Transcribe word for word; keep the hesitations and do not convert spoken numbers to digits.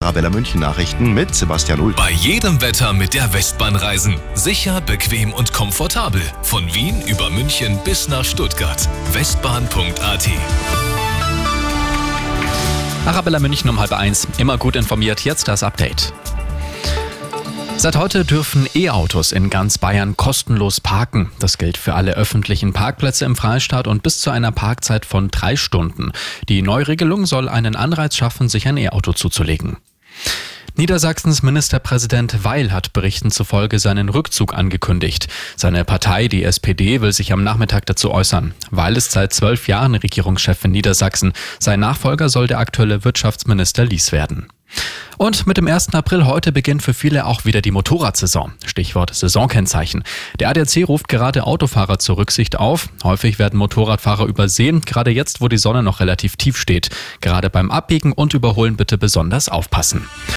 Arabella München Nachrichten mit Sebastian Ulf. Bei jedem Wetter mit der Westbahn reisen. Sicher, bequem und komfortabel. Von Wien über München bis nach Stuttgart. westbahn punkt a t. Arabella München um halb eins. Immer gut informiert. Jetzt das Update. Seit heute dürfen E-Autos in ganz Bayern kostenlos parken. Das gilt für alle öffentlichen Parkplätze im Freistaat und bis zu einer Parkzeit von drei Stunden. Die Neuregelung soll einen Anreiz schaffen, sich ein E-Auto zuzulegen. Niedersachsens Ministerpräsident Weil hat Berichten zufolge seinen Rückzug angekündigt. Seine Partei, die S P D, will sich am Nachmittag dazu äußern. Weil ist seit zwölf Jahren Regierungschef in Niedersachsen. Sein Nachfolger soll der aktuelle Wirtschaftsminister Lies werden. Und mit dem ersten April heute beginnt für viele auch wieder die Motorradsaison. Stichwort Saisonkennzeichen. Der A D A C ruft gerade Autofahrer zur Rücksicht auf. Häufig werden Motorradfahrer übersehen, gerade jetzt, wo die Sonne noch relativ tief steht. Gerade beim Abbiegen und Überholen bitte besonders aufpassen.